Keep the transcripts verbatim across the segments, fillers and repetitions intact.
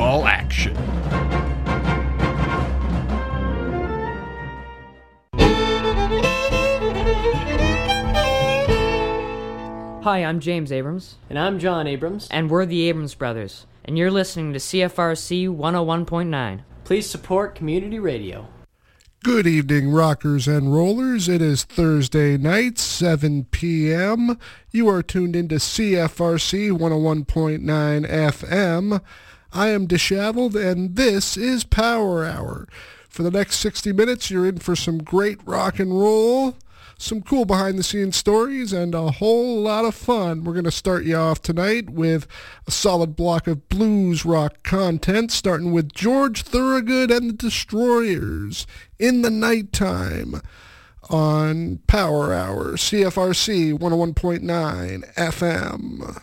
football action. Hi, I'm James Abrams. And I'm John Abrams. And we're the Abrams Brothers. And you're listening to C F R C one oh one point nine. Please support community radio. Good evening, rockers and rollers. It is Thursday night, seven p.m. You are tuned into C F R C one oh one point nine F M. I am Disheveled, and this is Power Hour. For the next sixty minutes, you're in for some great rock and roll, some cool behind-the-scenes stories, and a whole lot of fun. We're going to start you off tonight with a solid block of blues rock content, starting with George Thorogood and the Destroyers, In the Nighttime, on Power Hour, C F R C one oh one point nine F M.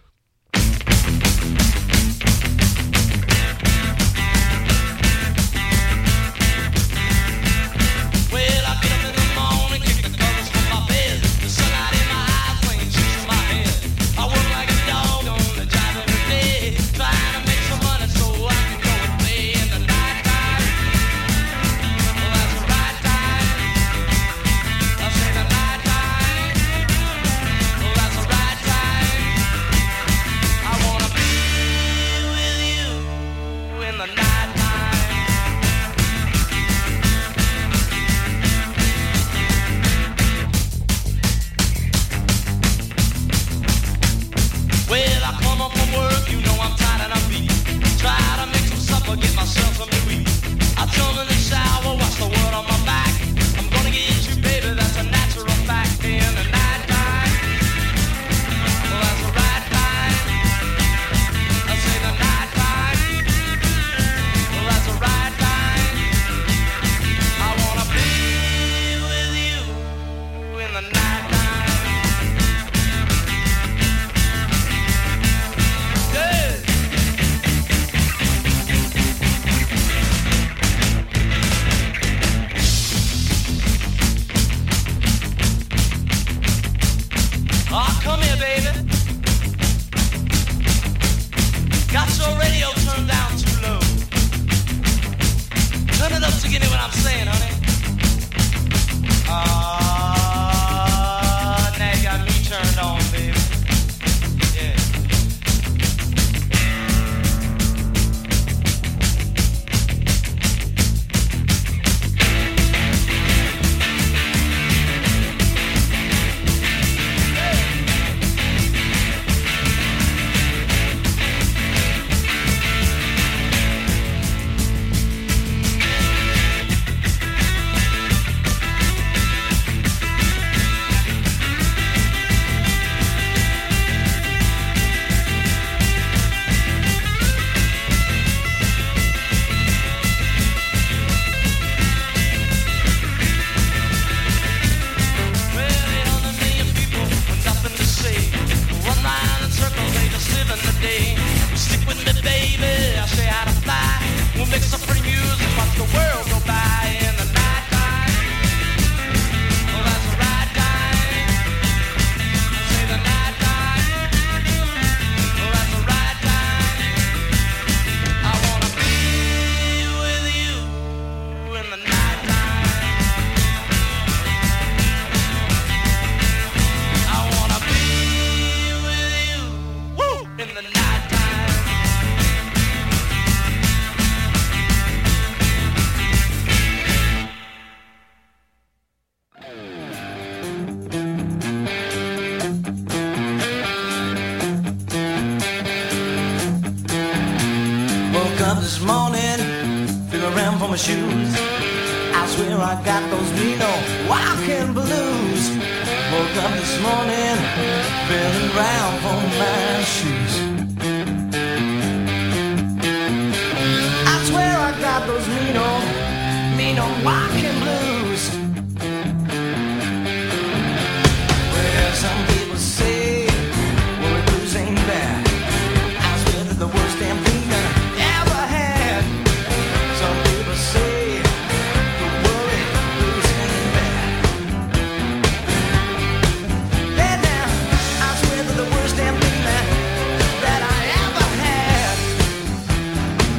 Shoes. I swear I got those mean old walking blues. Woke up this morning, feeling round for my shoes. I swear I got those mean old, mean old walking blues. Well, some people say, well, the blues ain't bad. I swear they're the worst damn thing that I ever had. Some people say the worry blues ain't bad. Yeah, now I swear they're the worst damn thing that that I ever had.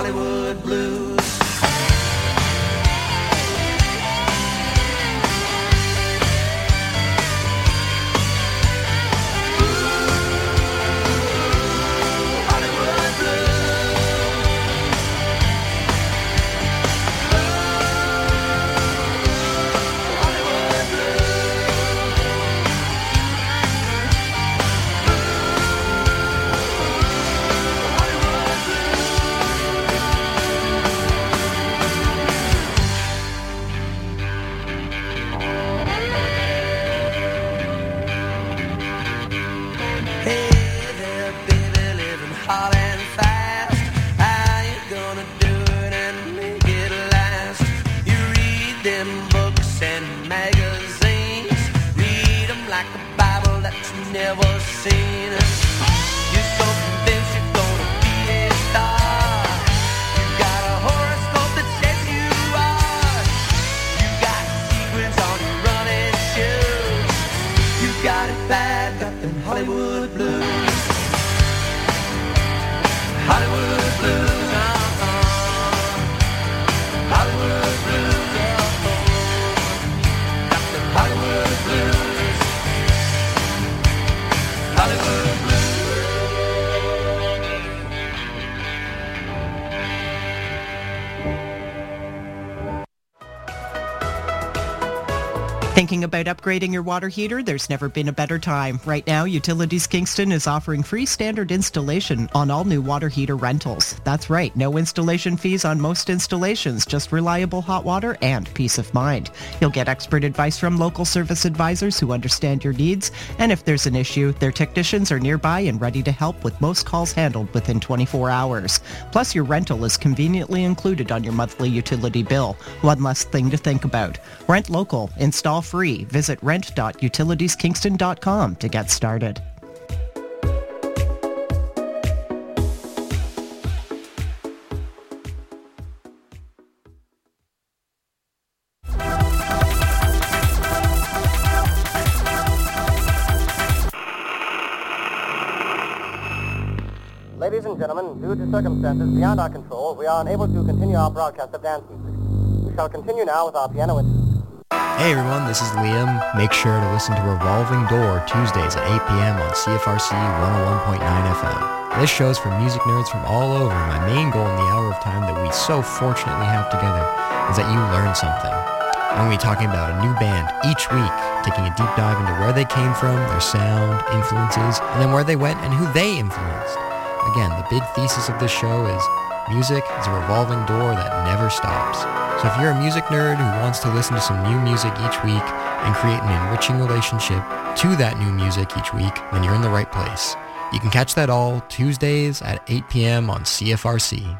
Hollywood blues. Thinking about upgrading your water heater? There's never been a better time. Right now, Utilities Kingston is offering free standard installation on all new water heater rentals. That's right, no installation fees on most installations, just reliable hot water and peace of mind. You'll get expert advice from local service advisors who understand your needs, and if there's an issue, their technicians are nearby and ready to help with most calls handled within twenty-four hours. Plus, your rental is conveniently included on your monthly utility bill. One less thing to think about. Rent local, install free. Visit rent dot utilities kingston dot com to get started. Ladies and gentlemen, due to circumstances beyond our control, we are unable to continue our broadcast of dance music. We shall continue now with our piano interlude. Hey everyone, this is Liam. Make sure to listen to Revolving Door Tuesdays at eight p.m. on C F R C one oh one point nine F M. This show's for music nerds from all over. My main goal in the hour of time that we so fortunately have together is that you learn something. I'm going to be talking about a new band each week, taking a deep dive into where they came from, their sound, influences, and then where they went and who they influenced. Again, the big thesis of this show is music is a revolving door that never stops. So if you're a music nerd who wants to listen to some new music each week and create an enriching relationship to that new music each week, then you're in the right place. You can catch that all Tuesdays at eight p.m. on C F R C.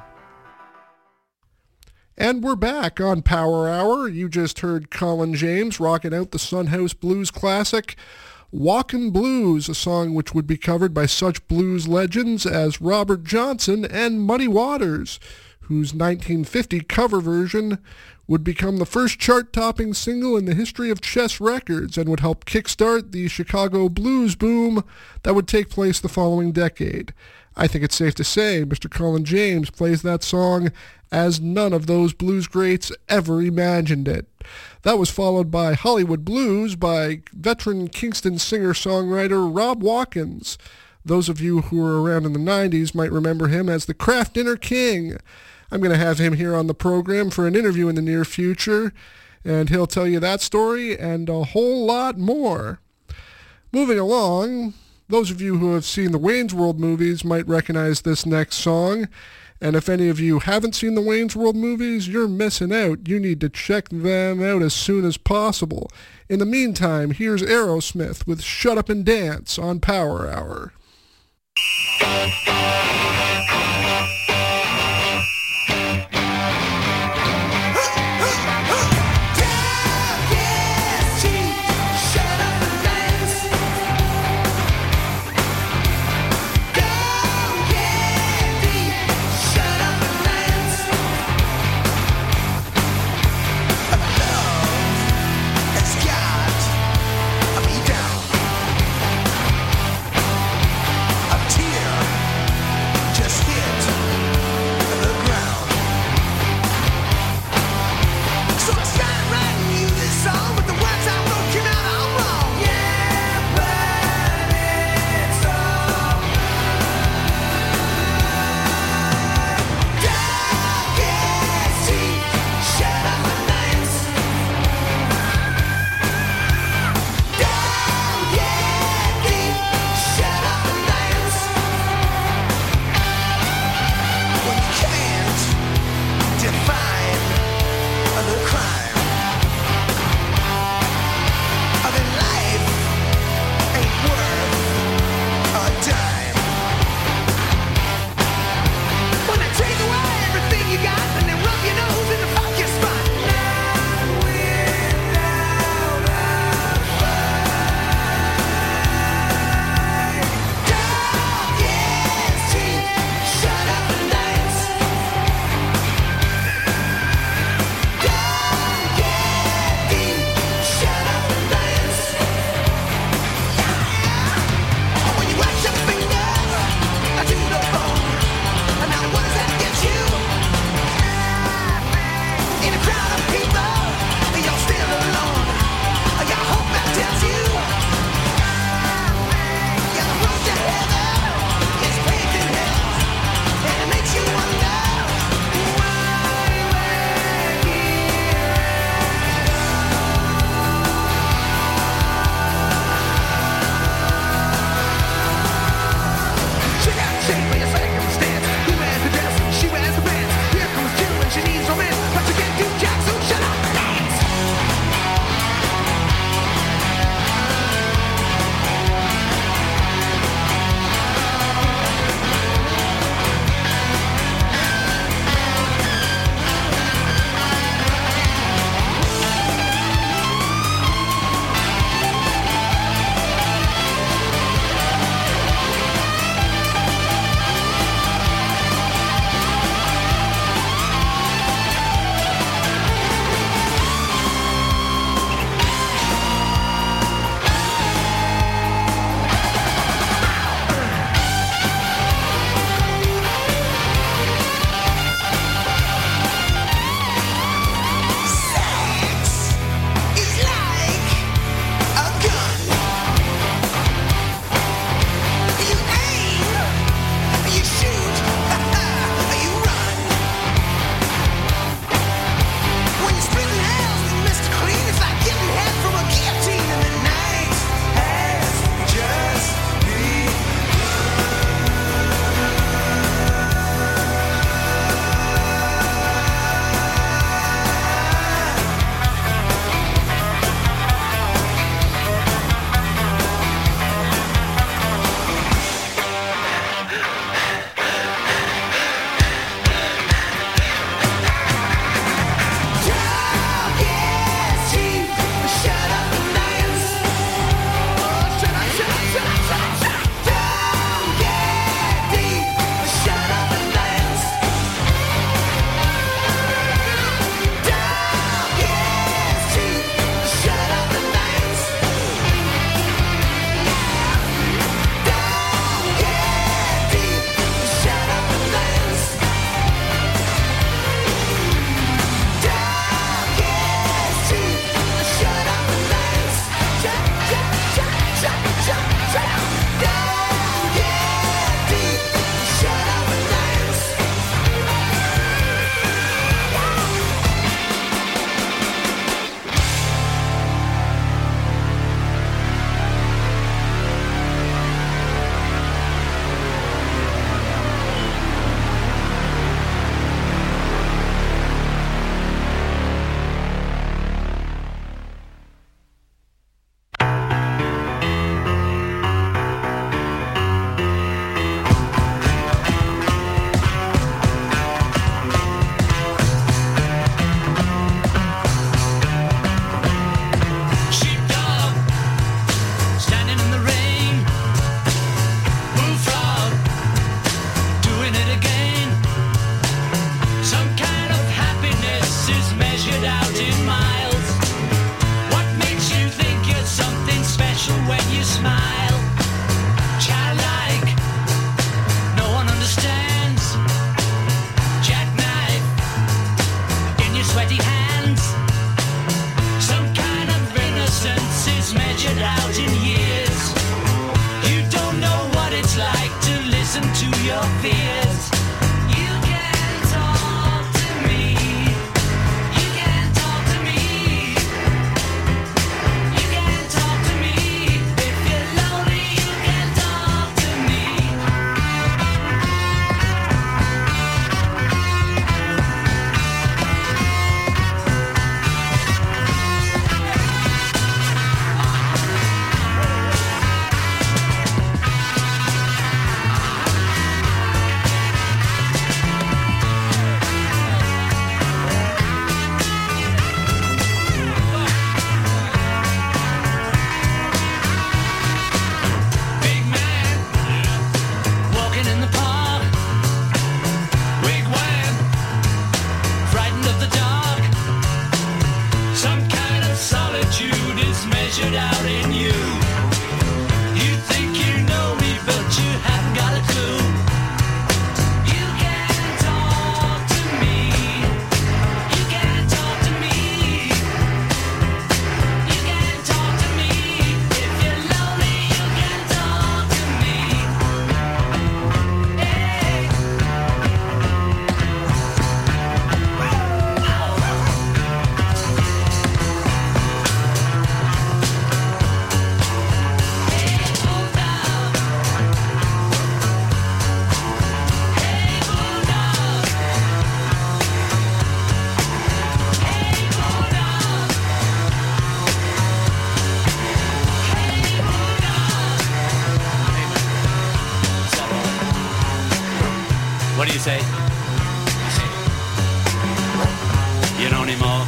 And we're back on Power Hour. You just heard Colin James rocking out the Sunhouse Blues classic, Walkin' Blues, a song which would be covered by such blues legends as Robert Johnson and Muddy Waters, whose nineteen fifty cover version would become the first chart-topping single in the history of Chess Records and would help kickstart the Chicago blues boom that would take place the following decade. I think it's safe to say Mister Colin James plays that song as none of those blues greats ever imagined it. That was followed by Hollywood Blues by veteran Kingston singer-songwriter Rob Watkins. Those of you who were around in the nineties might remember him as the Kraft Dinner King. I'm going to have him here on the program for an interview in the near future, and he'll tell you that story and a whole lot more. Moving along, those of you who have seen the Wayne's World movies might recognize this next song, and if any of you haven't seen the Wayne's World movies, you're missing out. You need to check them out as soon as possible. In the meantime, here's Aerosmith with Shut Up and Dance on Power Hour. Just is measured out in miles. What makes you think you're something special when you smile? Childlike, no one understands. Jackknife in your sweaty hands. Some kind of innocence is measured out in years. You don't know what it's like to listen to your fears. You can talk to me. You can talk to me. You can talk to me. If you're lonely, you can talk to me. Big man, walking in the park. Wigwam, frightened of the dark. Some kind of solitude is measured out in you. You think you know me, but you haven't got a clue. You can talk to me. You can talk to me. You can talk to me. If you're lonely, you can talk to me. Hey. Hey, bulldog. Hey, bulldog. Hey, bulldog. Hey, bulldog. What do you say? You know anymore?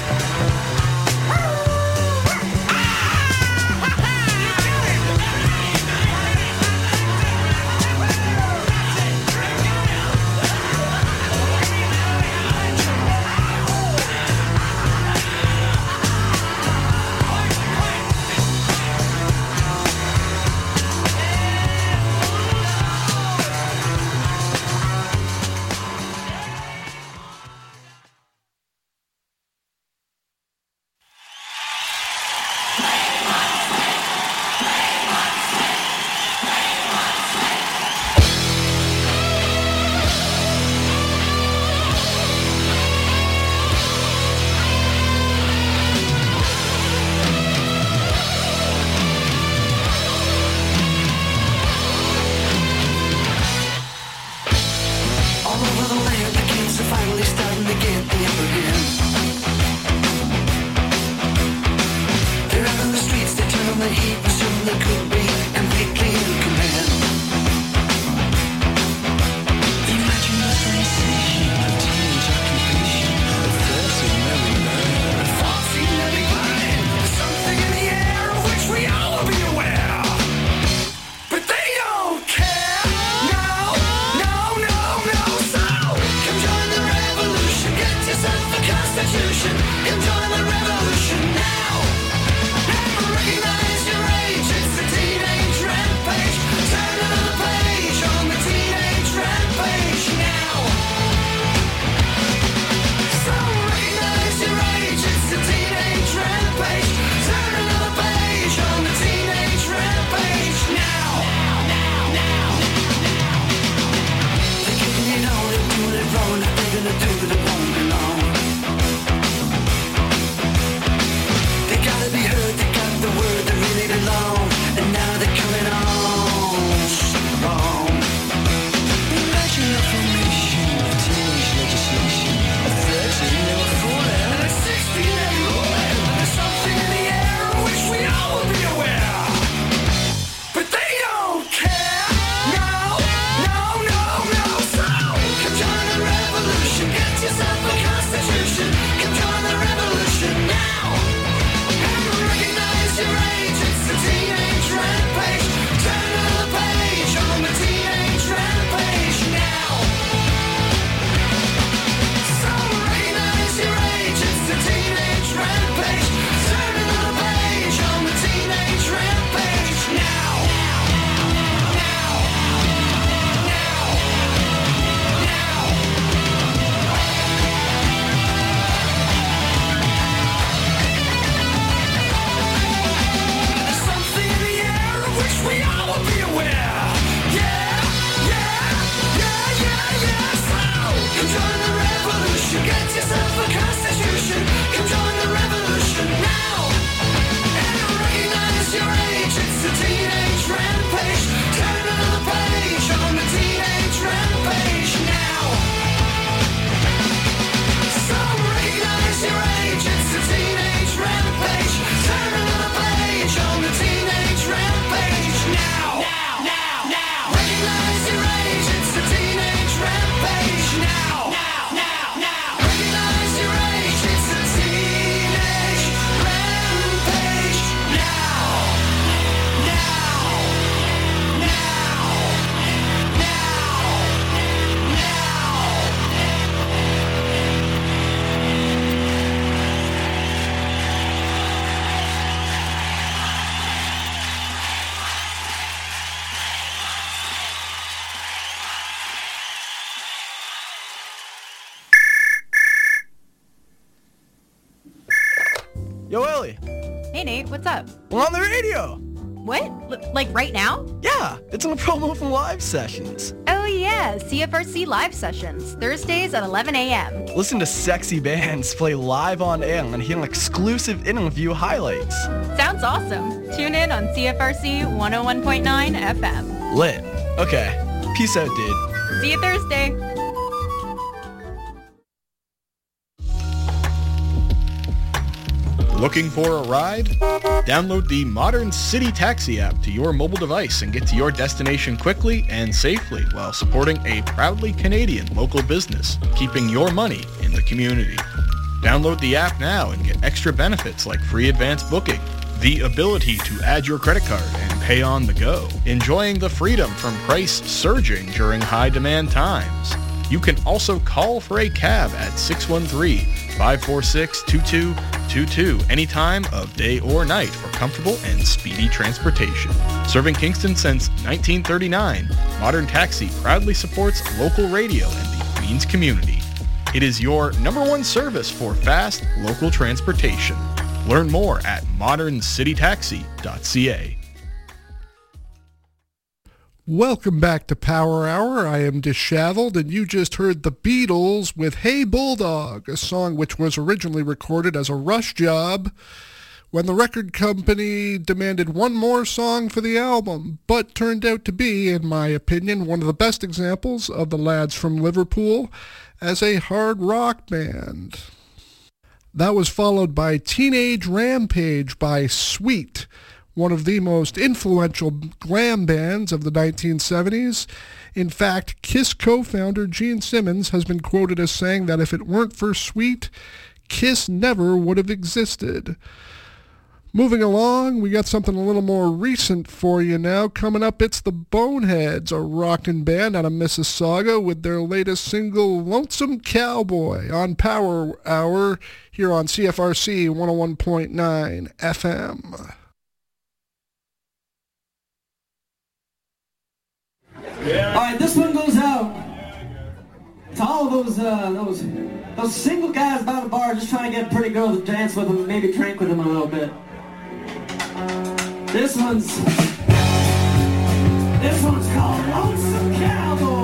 All over the land, the kids are finally starting to get the upper hand. They're out on the streets, they turn on the heat, and soon they could be completely in command. Imagine the sensation of teenage occupation, of thirsty merry learning, of foxy merry pine. There's something in the air of which we all will be aware. But they don't care. No, no, no, no. So come join the revolution. Get yourself a constitution. Come join the revolution now. Now recognize your age. It's the teenage rampage. Turn another page on the teenage rampage now. So recognize your age. It's the teenage rampage. Turn another page on the teenage rampage now. Now, now, now. They're kicking it on, they're doing it wrong. They're gonna do it, it won't be long. Yo, Ellie. Hey, Nate, what's up? We're on the radio. What? L- like right now? Yeah, it's a promo from Live Sessions. Oh, yeah, C F R C Live Sessions, Thursdays at eleven a.m. Listen to sexy bands play live on air and hear exclusive interview highlights. Sounds awesome. Tune in on C F R C one oh one point nine F M. Lit. Okay. Peace out, dude. See you Thursday. Looking for a ride? Download the Modern City Taxi app to your mobile device and get to your destination quickly and safely while supporting a proudly Canadian local business, keeping your money in the community. Download the app now and get extra benefits like free advance booking, the ability to add your credit card and pay on the go, enjoying the freedom from price surging during high demand times. You can also call for a cab at six one three, five four six, two two two two any time of day or night for comfortable and speedy transportation. Serving Kingston since nineteen thirty-nine, Modern Taxi proudly supports local radio and the Queens community. It is your number one service for fast local transportation. Learn more at modern city taxi dot c a. Welcome back to Power Hour. I am Disheveled, and you just heard the Beatles with Hey Bulldog, a song which was originally recorded as a Rush job when the record company demanded one more song for the album, but turned out to be, in my opinion, one of the best examples of the lads from Liverpool as a hard rock band. That was followed by Teenage Rampage by Sweet, one of the most influential glam bands of the nineteen seventies. In fact, Kiss co-founder Gene Simmons has been quoted as saying that if it weren't for Sweet, Kiss never would have existed. Moving along, we got something a little more recent for you now. Coming up, it's the Boneheads, a rockin' band out of Mississauga with their latest single, Lonesome Cowboy, on Power Hour here on C F R C one oh one point nine F M. All right, this one goes out to all those uh, those those single guys by the bar just trying to get a pretty girl to dance with them, maybe drink with them a little bit. This one's this one's called Lonesome Cowboy.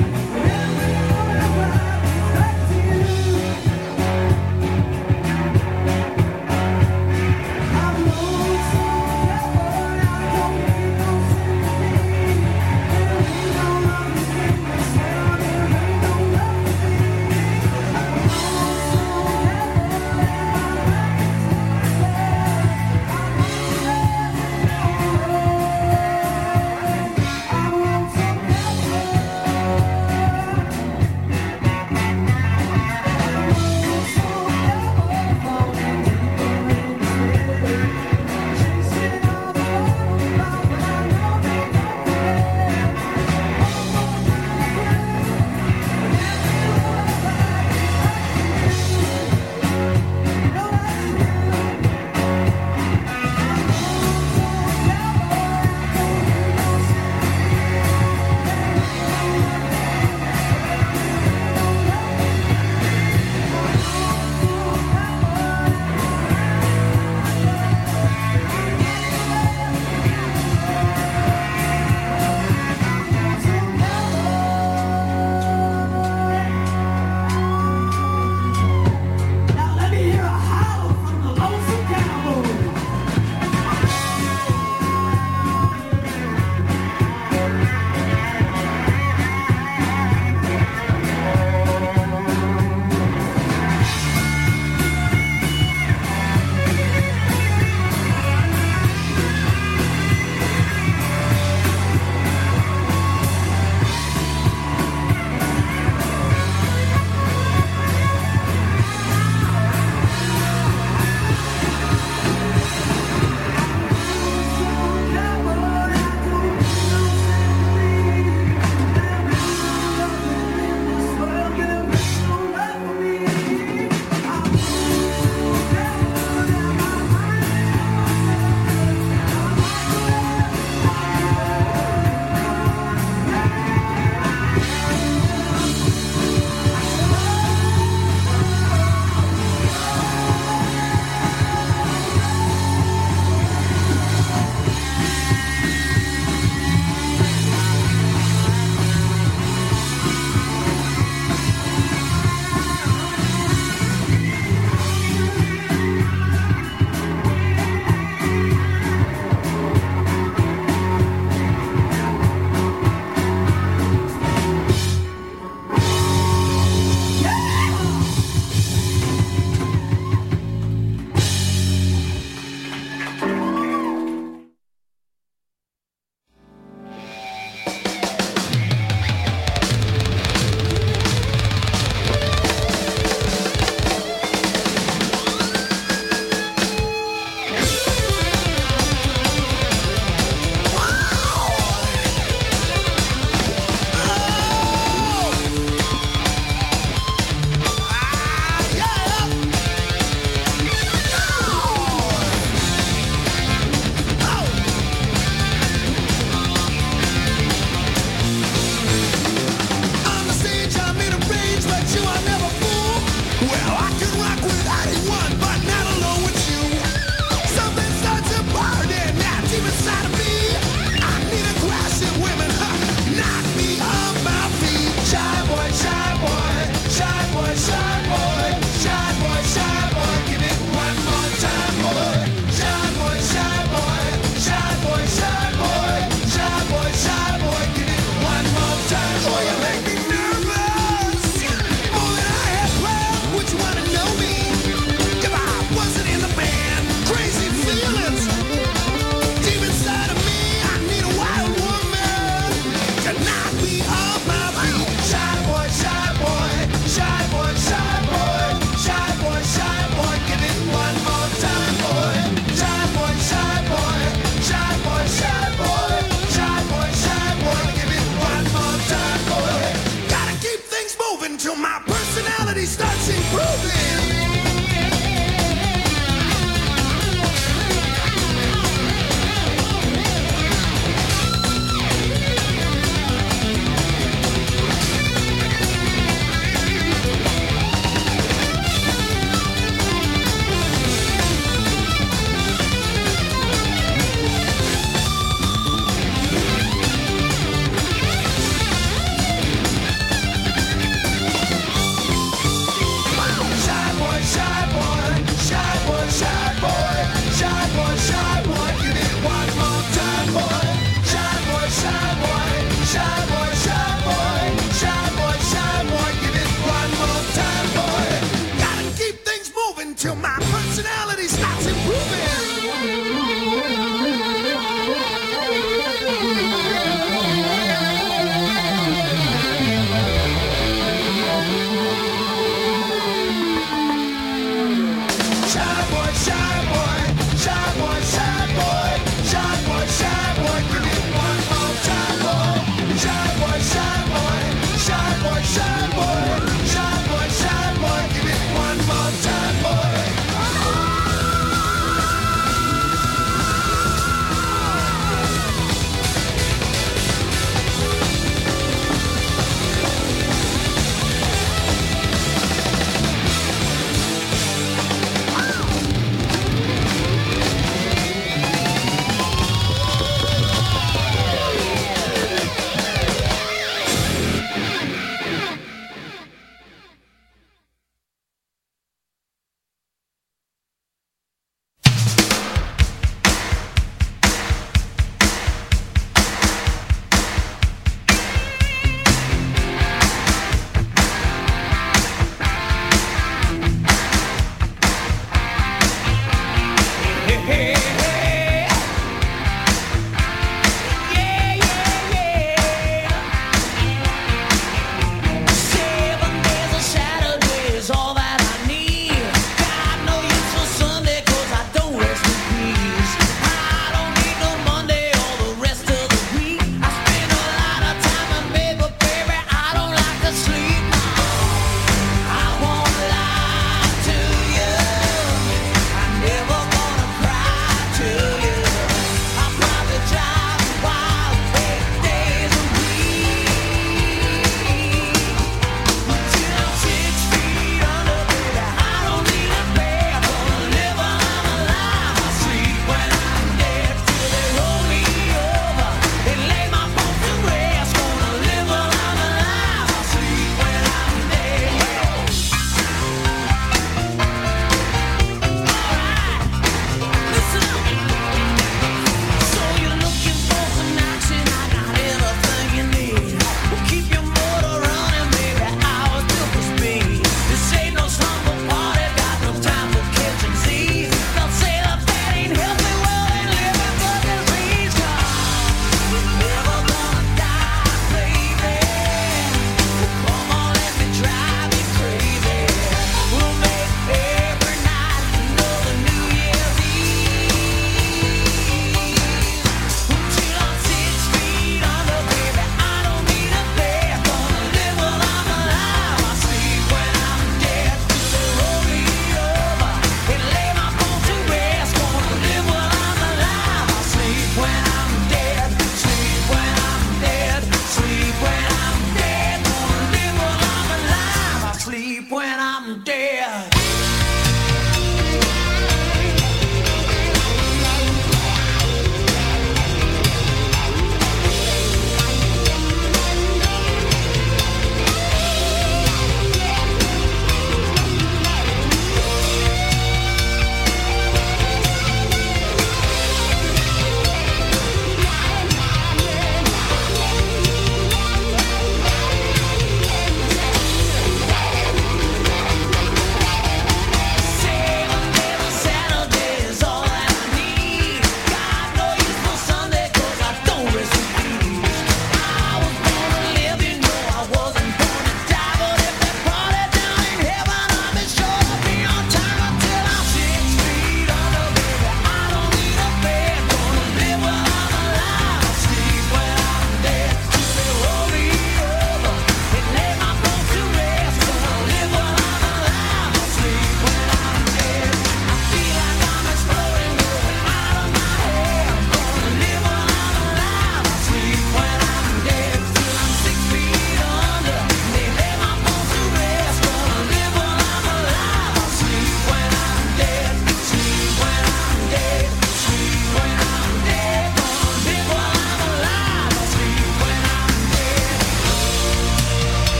Thank you.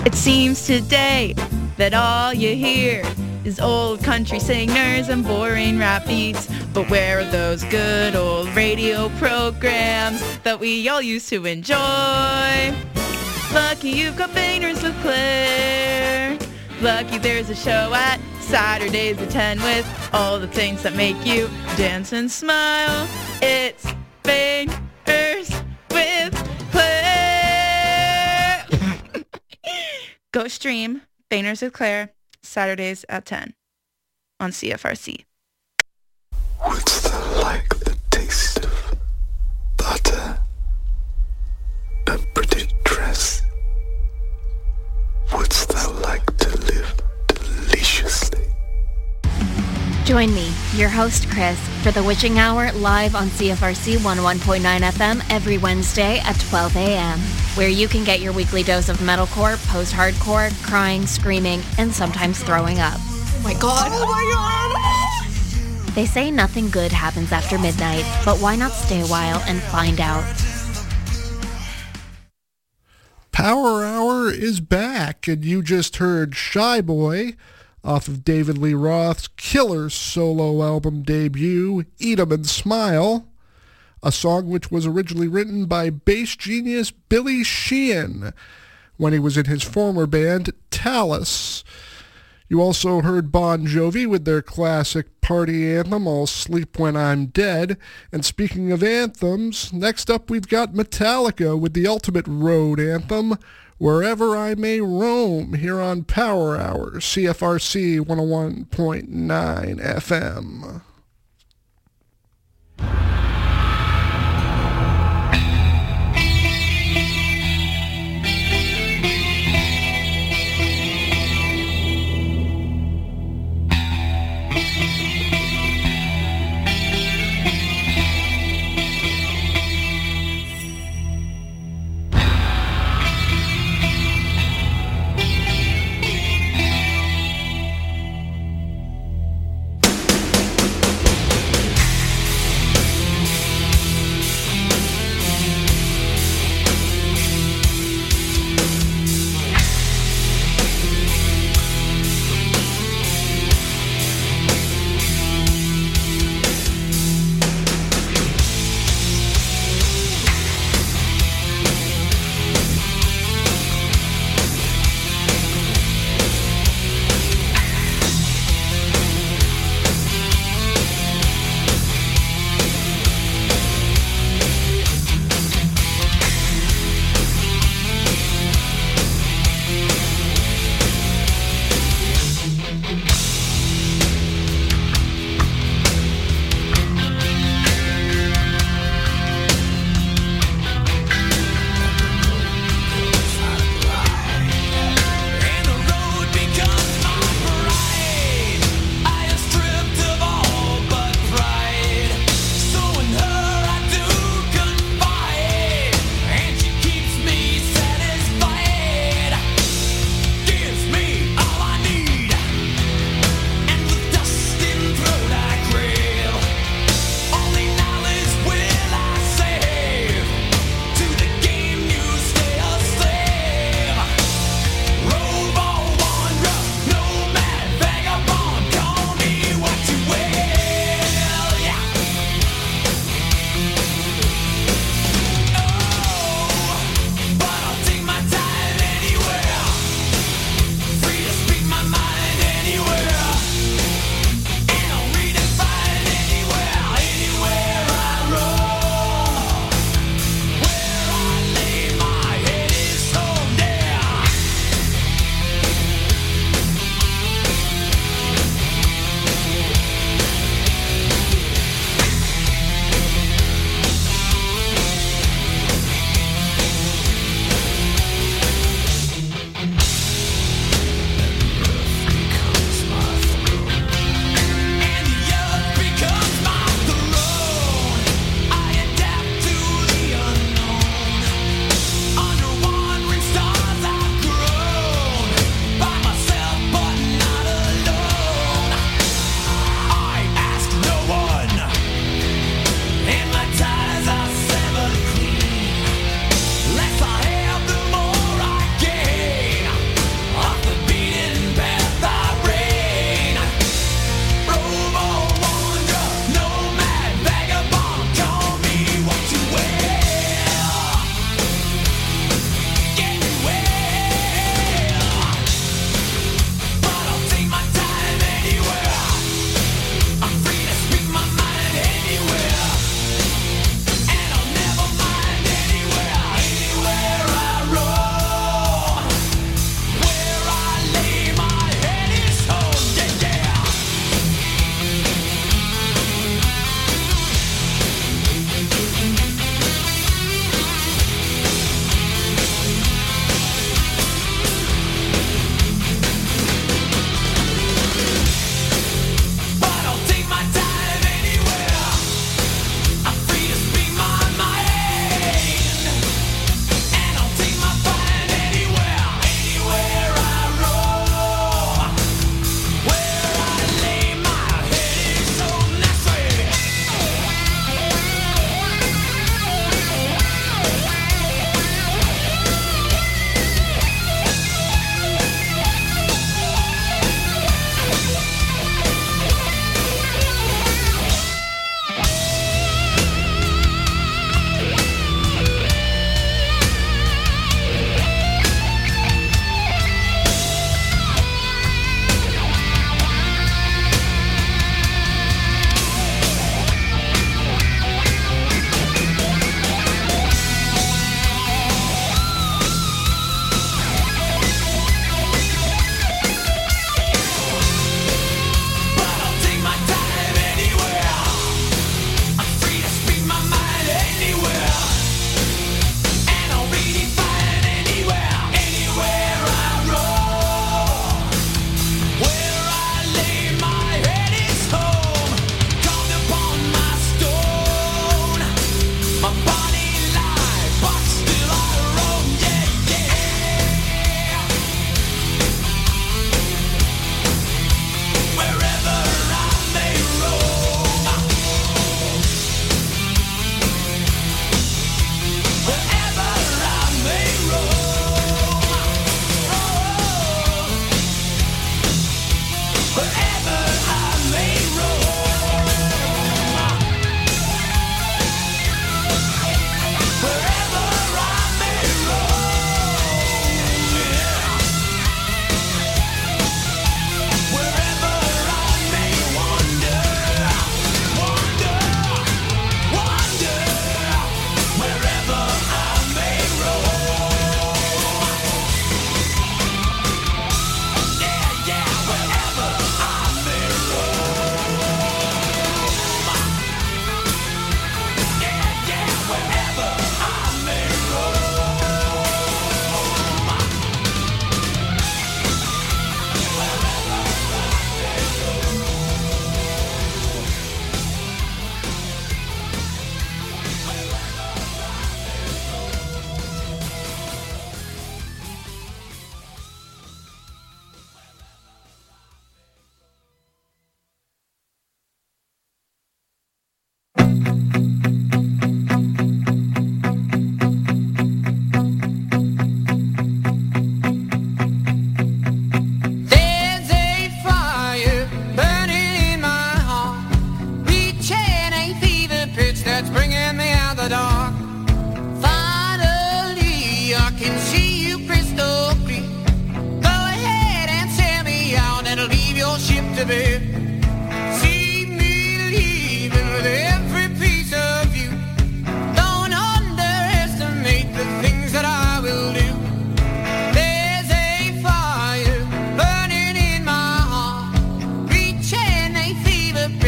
It seems today that all you hear is old country singers and boring rap beats. But where are those good old radio programs that we all used to enjoy? Lucky you've got Banners with Claire. Lucky there's a show at Saturdays at ten with all the things that make you dance and smile. It's Banners with Claire. Go stream Banners with Claire Saturdays at ten on C F R C. What's that like the taste of butter? A pretty dress? What's that like to live deliciously? Join me, your host Chris, for the Witching Hour live on C F R C one oh one point nine F M every Wednesday at twelve a.m., where you can get your weekly dose of metalcore, post-hardcore, crying, screaming, and sometimes throwing up. Oh my god, oh my god! They say nothing good happens after midnight, but why not stay a while and find out? Power Hour is back, and you just heard Shy Boy off of David Lee Roth's killer solo album debut, Eat 'em and Smile, a song which was originally written by bass genius Billy Sheehan when he was in his former band, Talus. You also heard Bon Jovi with their classic party anthem, I'll Sleep When I'm Dead. And speaking of anthems, next up we've got Metallica with the ultimate road anthem, Wherever I May Roam, here on Power Hour, C F R C one oh one point nine F M.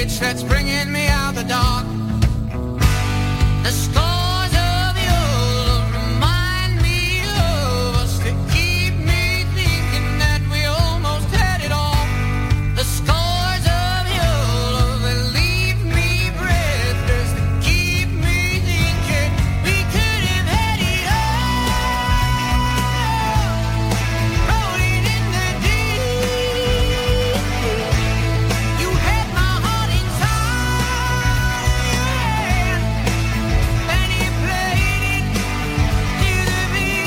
switch that's bringing me out the dark. The scars of your love remind me of us. They keep me thinking that we almost had it all. The scars of your love, they leave me breathless. They keep me thinking we could have had it all. Rolling in the deep. You had my heart inside your hand, and you played it to the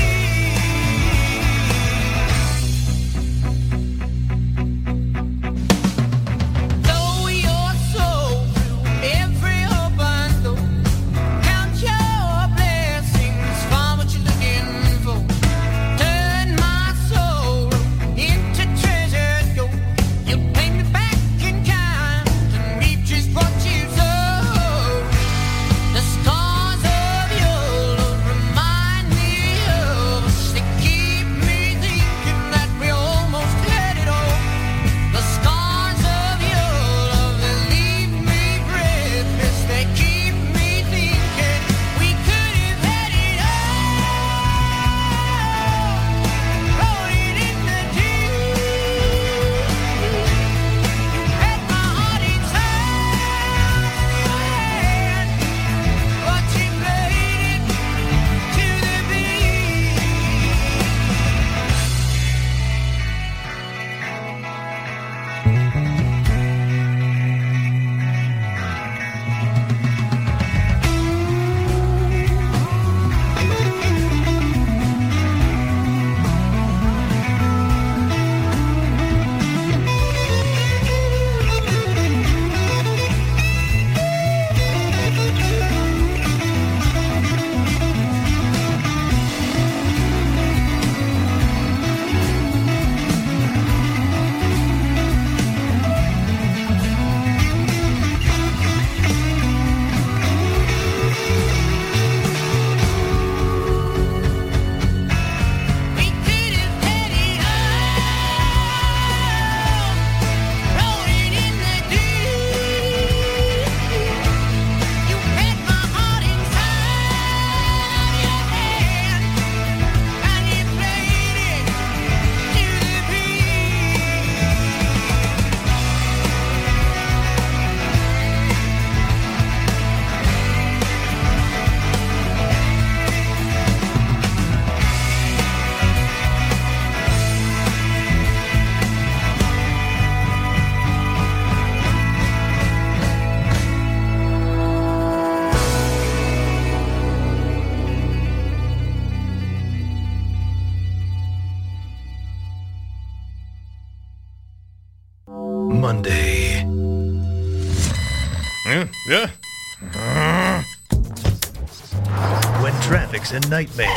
beat. Though your soul through every open door, count your blessings, find what you're looking for. Turn my soul into treasure gold. You pay me back in kind and reap just what you sowed. The scars of your love remind me of us. They keep me thinking that we almost had it all. The scars of your love, they leave me breathless. They keep me thinking we could have had it all. Rolling in the deep. You had my heart inside your hand, but you played it to the beat. We could have had it all. Rolling in the deep. You had my heart inside your hand, and you played it to the Monday. Yeah, yeah. When traffic's a nightmare.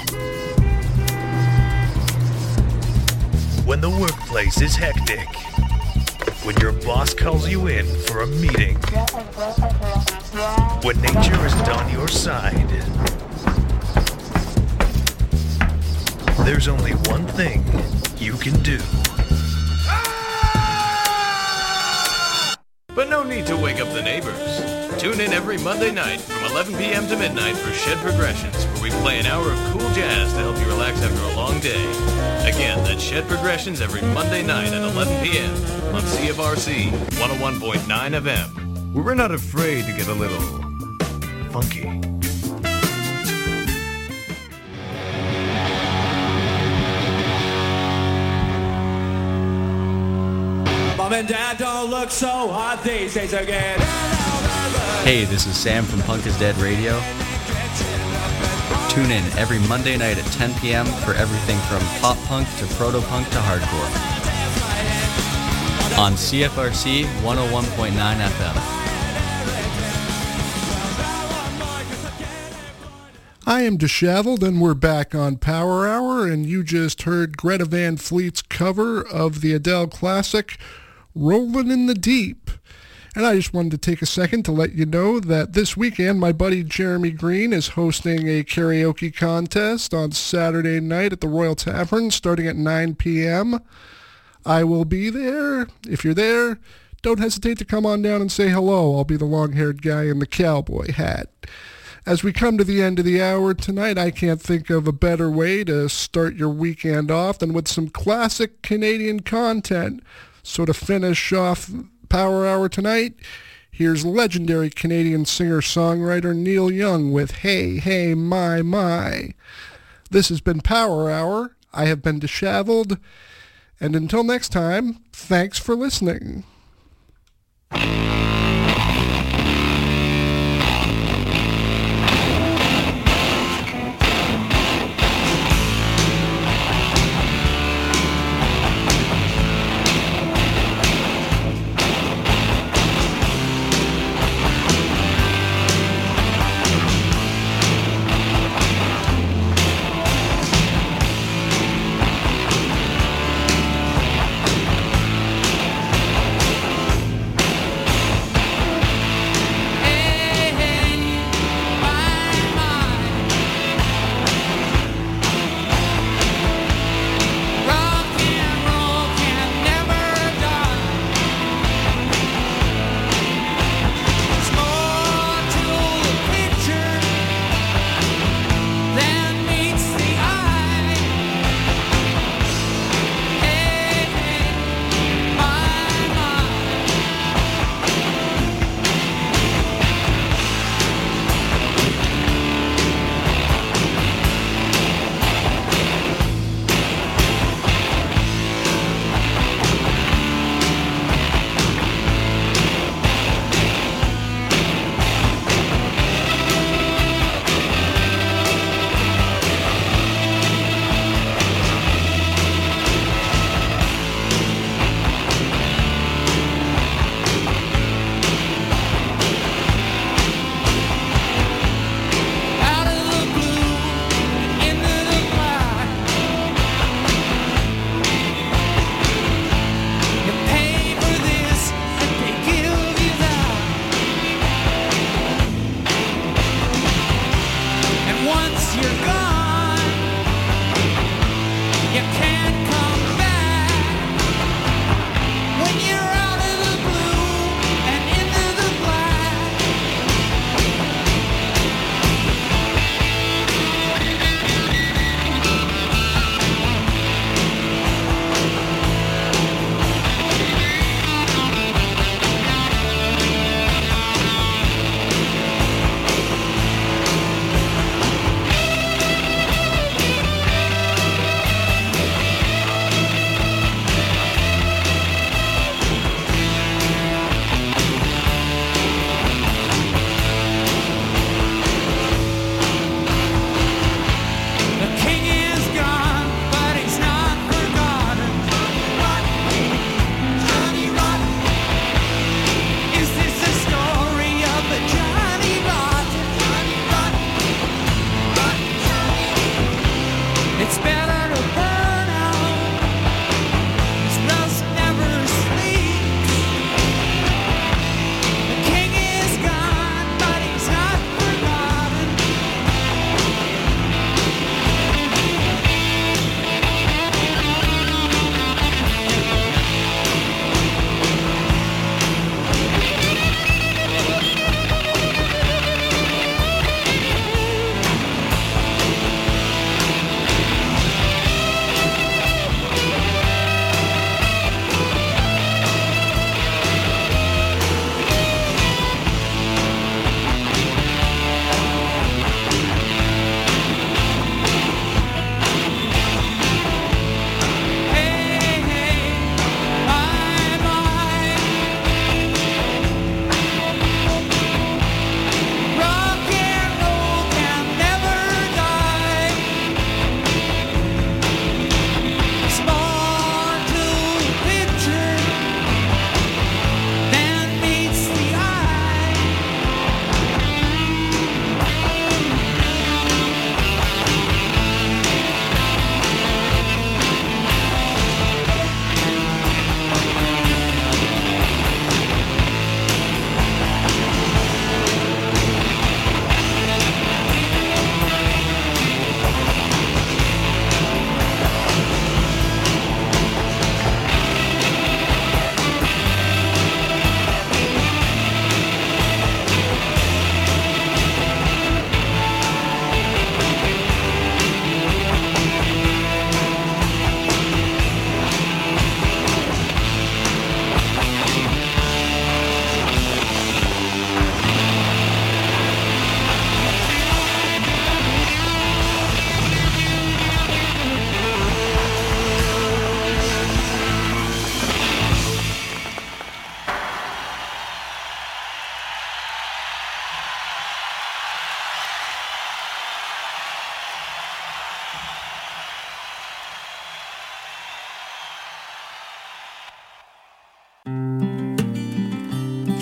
When the workplace is hectic. When your boss calls you in for a meeting. When nature isn't on your side. There's only one thing you can do. But no need to wake up the neighbors. Tune in every Monday night from eleven p.m. to midnight for Shed Progressions, where we play an hour of cool jazz to help you relax after a long day. Again, that's Shed Progressions every Monday night at eleven p.m. on C F R C one oh one point nine F M, where we're not afraid to get a little funky. Mom and Dad don't look so hot these days again. Hey, this is Sam from Punk is Dead Radio. Tune in every Monday night at ten p.m. for everything from pop punk to proto-punk to hardcore. On C F R C one oh one point nine F M. I am Disheveled, and we're back on Power Hour, and you just heard Greta Van Fleet's cover of the Adele classic, Rollin' in the Deep. And I just wanted to take a second to let you know that this weekend my buddy Jeremy Green is hosting a karaoke contest on Saturday night at the Royal Tavern starting at nine p.m. I will be there. If you're there, don't hesitate to come on down and say hello. I'll be the long-haired guy in the cowboy hat. As we come to the end of the hour tonight, I can't think of a better way to start your weekend off than with some classic Canadian content. So to finish off Power Hour tonight, here's legendary Canadian singer-songwriter Neil Young with Hey, Hey, My, My. This has been Power Hour. I have been Disheveled. And until next time, thanks for listening.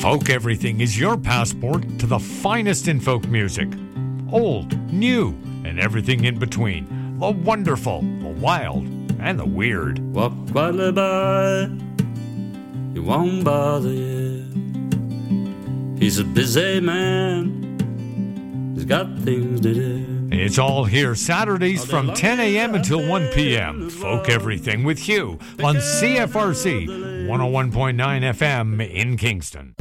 Folk Everything is your passport to the finest in folk music. Old, new, and everything in between. The wonderful, the wild, and the weird. Walk quietly by, you won't bother you. He's a busy man, he's got things to do. It's all here Saturdays from ten a.m. until one p.m. Folk Everything with Hugh on C F R C one oh one point nine F M in Kingston.